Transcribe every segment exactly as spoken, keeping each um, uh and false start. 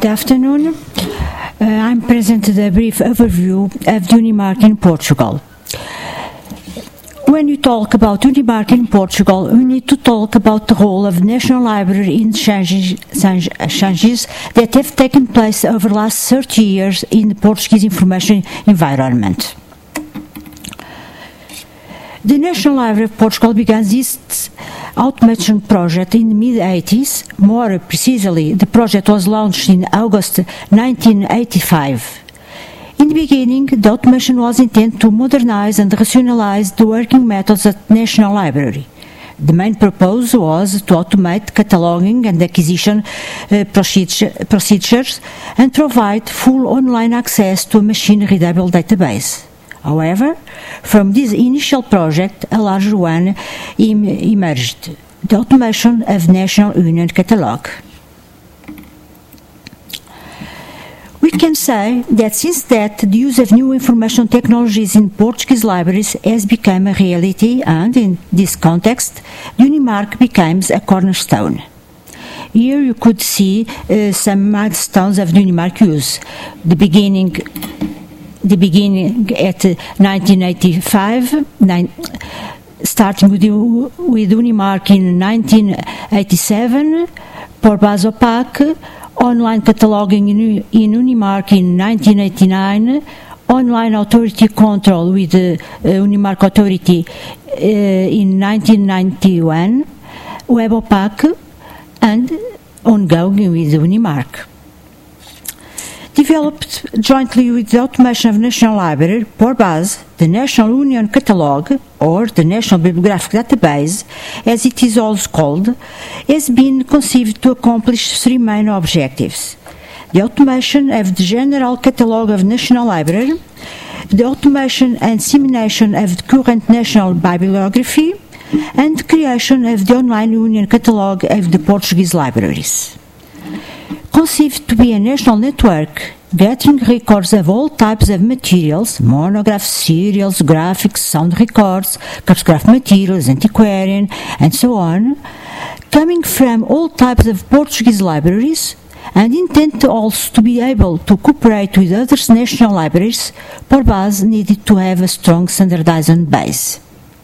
Good afternoon. Uh, I'm presenting a brief overview of Unimark in Portugal. When you talk about Unimark in Portugal, we need to talk about the role of the National Library in changes, changes that have taken place over the last thirty years in the Portuguese information environment. The National Library of Portugal began this automation project in the mid eighties. More precisely, the project was launched in August nineteen eighty-five. In the beginning, the automation was intended to modernize and rationalize the working methods at the National Library. The main purpose was to automate cataloging and acquisition uh, procedure, procedures and provide full online access to a machine-readable database. However, from this initial project, a larger one em- emerged, the automation of National Union Catalogue. We can say that since that, the use of new information technologies in Portuguese libraries has become a reality, and in this context, Unimark becomes a cornerstone. Here you could see uh, some milestones of Unimark use. The beginning The beginning at nineteen eighty-five, nine, starting with, with Unimark in nineteen eighty-seven, por base opaque, online cataloging in, in Unimark in nineteen eighty-nine, online authority control with the uh, Unimark Authority uh, in nineteen ninety-one, web opaque, and ongoing with Unimark. Developed jointly with the automation of National Library, por base, the National Union Catalogue, or the National Bibliographic Database, as it is also called, has been conceived to accomplish three main objectives: the automation of the General Catalogue of National Library, the automation and dissemination of the current National Bibliography, and the creation of the Online Union Catalogue of the Portuguese libraries. Conceived to be a national network, gathering records of all types of materials, monographs, serials, graphics, sound records, cartograph materials, antiquarian, and so on, coming from all types of Portuguese libraries, and intent also to be able to cooperate with other national libraries, por base needed to have a strong standardization base.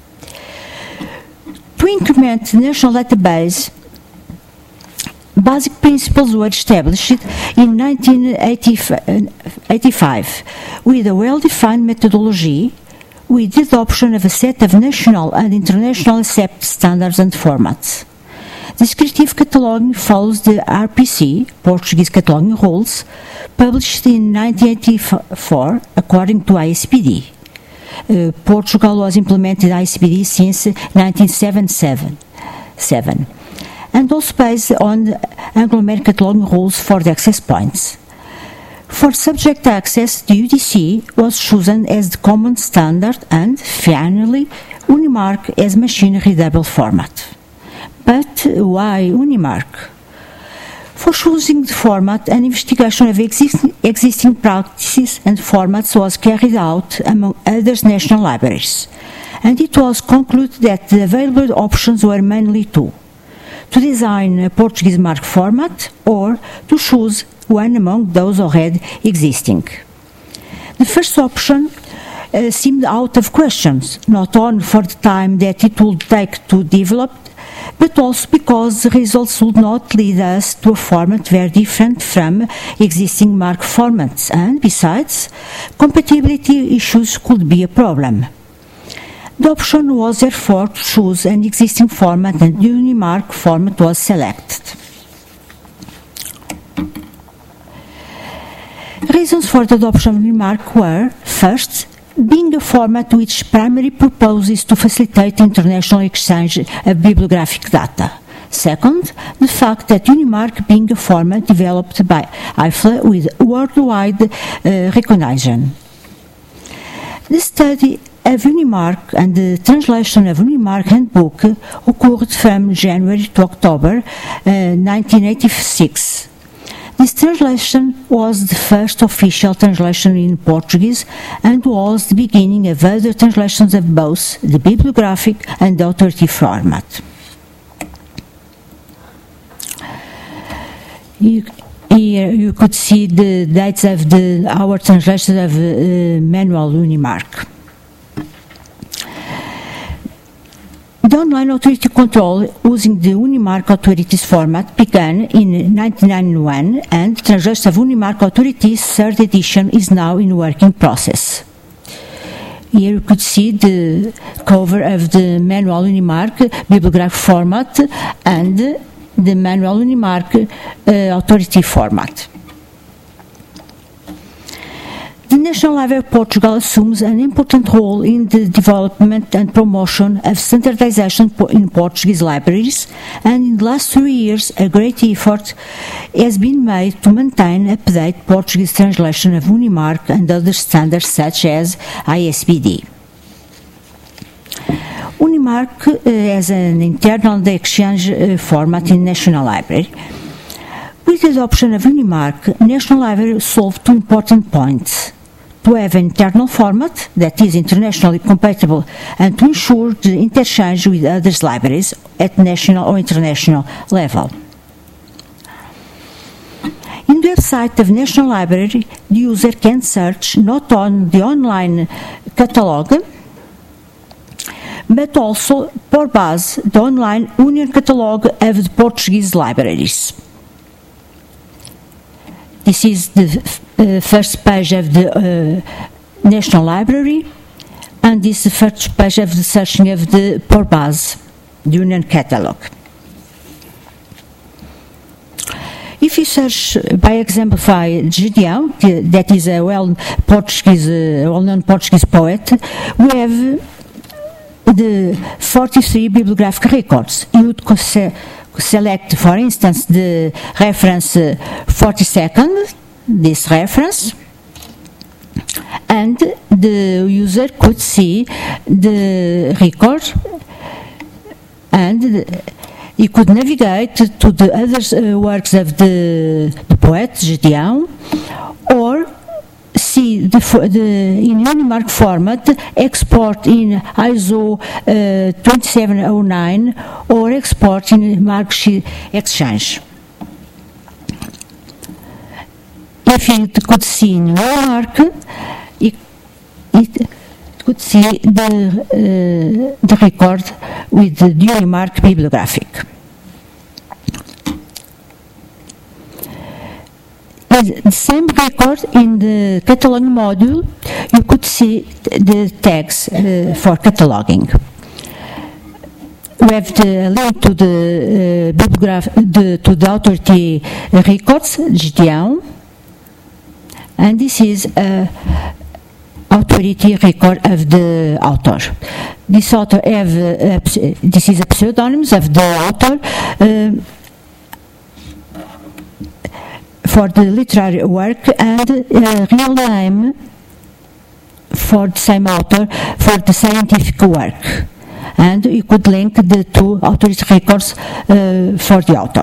To increment the national database, basic principles were established in nineteen eighty-five with a well-defined methodology, with the adoption of a set of national and international accepted standards and formats. Descriptive cataloging follows the R P C, Portuguese Cataloging Rules, published in nineteen eighty-four according to I S P D. Uh, Portugal was implemented I S P D since nineteen seventy-seven. And also based on Anglo-American cataloging rules for the access points. For subject access, the U D C was chosen as the common standard and, finally, Unimark as machine-readable format. But why Unimark? For choosing the format, an investigation of existing, existing practices and formats was carried out among other national libraries, and it was concluded that the available options were mainly two: to design a Portuguese mark format, or to choose one among those already existing. The first option uh, seemed out of questions, not only for the time that it would take to develop, but also because the results would not lead us to a format very different from existing mark formats, and besides, compatibility issues could be a problem. The option was therefore to choose an existing format, and the Unimark format was selected. Reasons for the adoption of Unimark were, first, being a format which primarily proposes to facilitate international exchange of bibliographic data. Second, the fact that Unimark being a format developed by I F L A with worldwide uh, recognition. The study of Unimark and the translation of Unimark handbook occurred from January to October uh, nineteen eighty-six. This translation was the first official translation in Portuguese and was the beginning of other translations of both the bibliographic and the authority format. You, Here you could see the dates of the our translation of uh, Manual Unimark. The online authority control using the Unimark Authorities format began in nineteen ninety-one, and the translation of Unimark Authorities third edition is now in working process. Here you could see the cover of the Manual Unimark bibliograph format and the Manual Unimark uh, Authority format. The National Library of Portugal assumes an important role in the development and promotion of standardization in Portuguese libraries, and in the last three years a great effort has been made to maintain and update Portuguese translation of Unimark and other standards such as I S B D. Unimark uh, has an internal exchange uh, format in National Library. With the adoption of Unimark, National Library solved two important points: to have an internal format that is internationally compatible and to ensure the interchange with other libraries at national or international level. In the website of National Library, the user can search not on the online catalog, but also Porbase, the online Union Catalogue of the Portuguese libraries. This is the uh, first page of the uh, National Library, and this is the first page of the searching of the Porbase, the Union Catalogue. If you search by exemplify Gedeão, that is a well Portuguese, uh, well-known Portuguese poet, we have the forty-three bibliographic records. You would co- select, for instance, the reference uh, forty-second, this reference, and the user could see the record, and the, he could navigate to the other uh, works of the, the poet Gedeão, or see the, the in Unimark format, export in I S O uh, twenty-seven oh nine, or export in Marksheet Exchange. If it could see in Unimark, it, it could see the, uh, the record with the Unimark bibliographic. The same record in the cataloging module, you could see the tags uh, for cataloging. We have the link to the uh, bibliograph, the, to the authority records, Gedeão, and this is a authority record of the author. This author have uh, this is a pseudonym of the author. Uh, for the literary work, and uh, real name for the same author for the scientific work. And you could link the two authority records uh, for the author.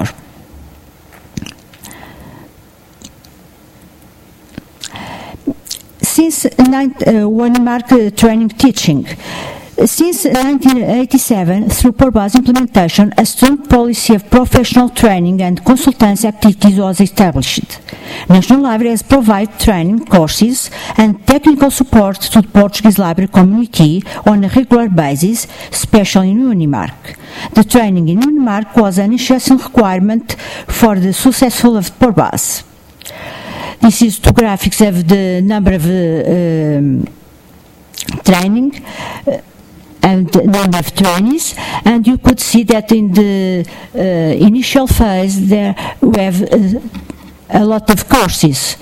Since nine, uh, Unimark uh, training teaching. Since nineteen eighty-seven, through Porbase implementation, a strong policy of professional training and consultancy activities was established. National Library has provided training courses and technical support to the Portuguese library community on a regular basis, especially in Unimark. The training in Unimark was an essential requirement for the successful of Porbase. This is two graphics of the number of uh, um, training. Uh, and number of trainees, and you could see that in the uh, initial phase there we have uh, a lot of courses.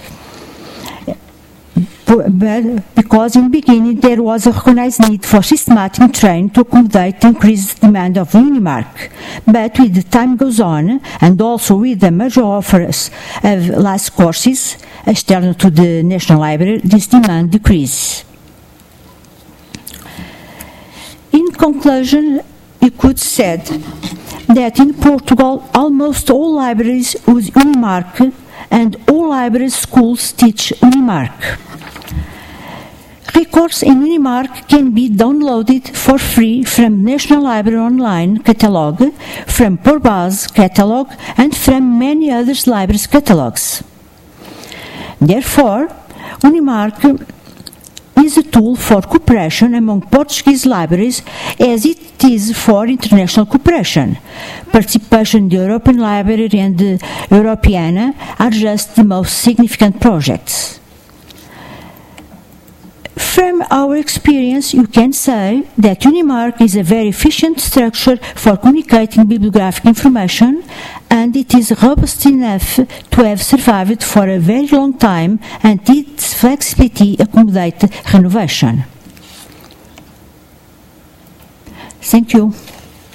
But because in the beginning there was a recognized need for systematic training to accommodate the increased demand of Unimark. But with the time goes on, and also with the major offers of last courses external to the National Library, this demand decreases. In conclusion, it could be said that in Portugal almost all libraries use Unimark and all library schools teach Unimark. Records in Unimark can be downloaded for free from National Library Online catalog, from Porbaz catalog, and from many other libraries catalogs. Therefore, Unimark is a tool for cooperation among Portuguese libraries as it is for international cooperation. Participation in the European Library and the Europeana are just the most significant projects. From our experience, you can say that Unimark is a very efficient structure for communicating bibliographic information, and it is robust enough to have survived for a very long time, and its flexibility accommodates renovation. Thank you.